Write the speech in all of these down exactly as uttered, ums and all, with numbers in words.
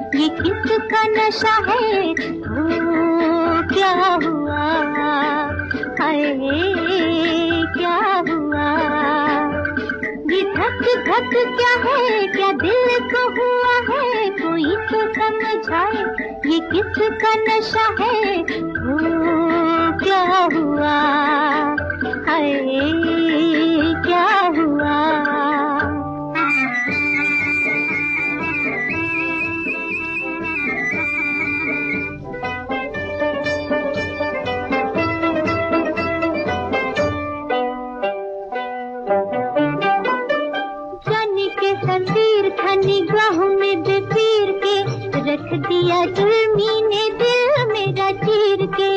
ये किसका नशा है, हो क्या हुआ, हाय क्या हुआ। ये धक धक क्या है, क्या दिल को हुआ है, कोई तो समझाए ये किसका नशा है, हो क्या हुआ, हाय क्या हुआ। निगाहों में बेपीर के रख दिया जुल्मी ने दिल मेरा चीर के,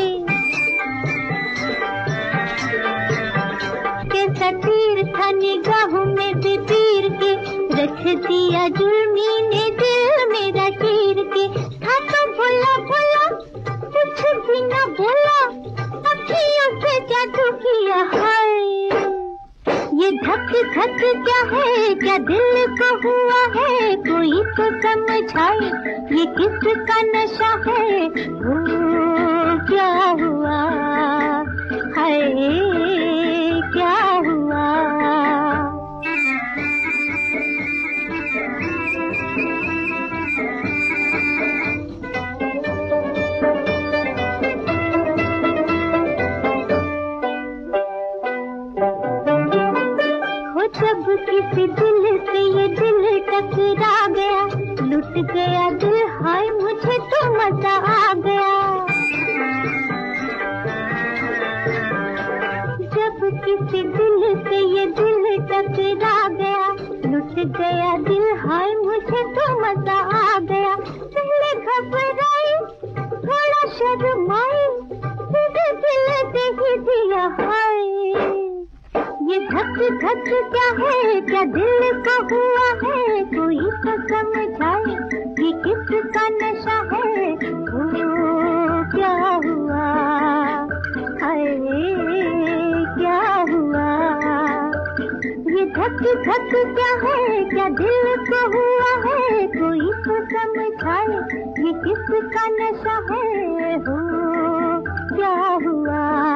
कैसा तीर था निगाहों में बेपीर के रख दिया जुल्मी ने दिल मेरा चीर के। था तो बोला बोला कुछ भी न बोला, अखियों से जादू किया है। ये धक धक क्या है, क्या दिल को हुआ है, कोई तो समझाए ये किसका नशा है, हो क्या हुआ, हाय क्या हुआ। जब किसी दिल से ये दिल टकरा गया, लुट गया दिल, हाय मुझे तो मजा आ गया। जब किसी दिल से ये दिल टकरा गया, लुट गया दिल, हाय मुझे तो मजा आ गया। पहले घबराई थोड़ा शर्माई, फिर दिल दे ही दिया हाय। ये धक धक क्या है, क्या दिल को हुआ है, कोई तो समझाए ये किसका नशा है, हो क्या हुआ, हाय क्या हुआ। ये धक धक क्या है, क्या दिल को हुआ है, कोई तो समझाए ये किसका नशा है, हो क्या हुआ।